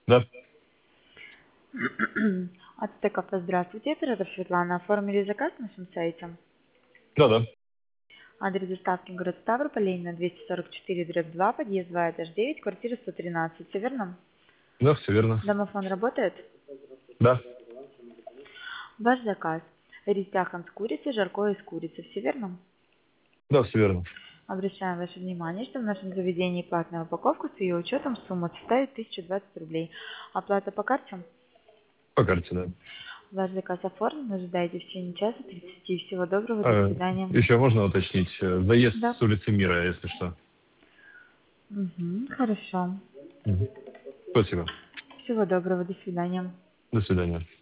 Да, От кафе, здравствуйте, оператор Светлана. Оформили заказ на нашем сайте. да, да, Адрес доставки город Ставрополь, Ленина 244/2, подъезд 2, этаж 9, квартира 113. Все верно? да, все верно. Домофон работает? Да, Ваш заказ. Рис яхан с курицей, жаркое из курицы. Все верно? да, все верно. Обращаем ваше внимание, что в нашем заведении платная упаковка с ее учетом сумма составит 1020 рублей. Оплата по карте? По карте, да. Ваш заказ оформлен, ожидайте в течение часа 30. Всего доброго, до свидания. Еще можно уточнить, заезд Да. с улицы Мира, если что. Угу, хорошо. Мгм. Спасибо. Всего доброго, до свидания. До свидания.